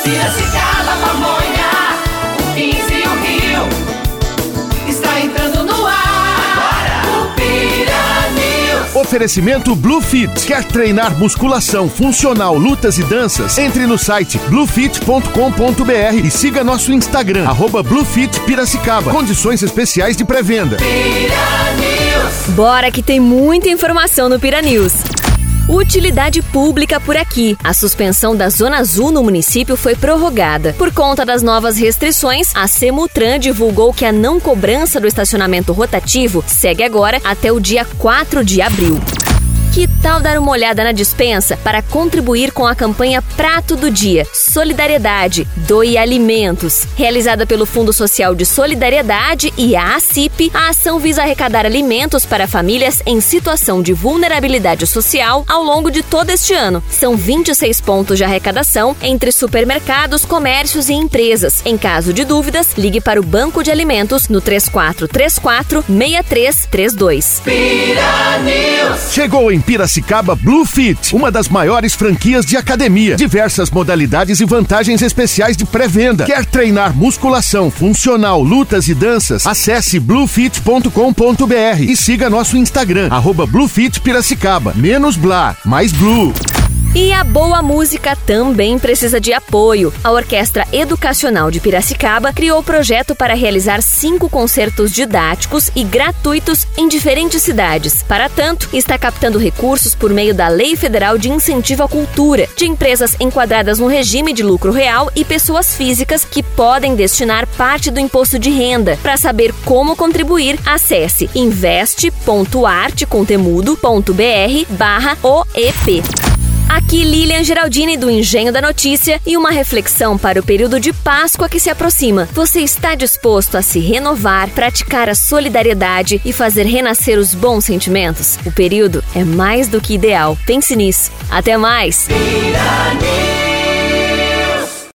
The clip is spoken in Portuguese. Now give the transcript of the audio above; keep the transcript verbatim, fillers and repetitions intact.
Piracicaba, Pamonha, o quinze e o Rio. Está entrando no ar. Agora. O Pira News. Oferecimento Bluefit. Quer treinar musculação, funcional, lutas e danças? Entre no site bluefit ponto com ponto br e siga nosso Instagram, arroba Bluefit Piracicaba. Condições especiais de pré-venda. Pira News. Bora que tem muita informação no Pira News. Utilidade pública por aqui. A suspensão da Zona Azul no município foi prorrogada. Por conta das novas restrições, a Semutran divulgou que a não cobrança do estacionamento rotativo segue agora até o dia quatro de abril. Que tal dar uma olhada na dispensa para contribuir com a campanha Prato do Dia, Solidariedade, Doe Alimentos? Realizada pelo Fundo Social de Solidariedade e a ACIP, a ação visa arrecadar alimentos para famílias em situação de vulnerabilidade social ao longo de todo este ano. São vinte e seis pontos de arrecadação entre supermercados, comércios e empresas. Em caso de dúvidas, ligue para o Banco de Alimentos no três quatro três quatro, seis três três dois. Pira News. Chegou em Piracicaba Bluefit, uma das maiores franquias de academia. Diversas modalidades e vantagens especiais de pré-venda. Quer treinar musculação, funcional, lutas e danças? Acesse bluefit ponto com ponto br e siga nosso Instagram, arroba Bluefit Piracicaba. Menos blá, mais blue. E a boa música também precisa de apoio. A Orquestra Educacional de Piracicaba criou o projeto para realizar cinco concertos didáticos e gratuitos em diferentes cidades. Para tanto, está captando recursos por meio da Lei Federal de Incentivo à Cultura, de empresas enquadradas no regime de lucro real e pessoas físicas que podem destinar parte do imposto de renda. Para saber como contribuir, acesse investe ponto arte contemudo ponto br barra O E P. Aqui Lilian Geraldini do Engenho da Notícia e uma reflexão para o período de Páscoa que se aproxima. Você está disposto a se renovar, praticar a solidariedade e fazer renascer os bons sentimentos? O período é mais do que ideal. Pense nisso. Até mais! Pira News.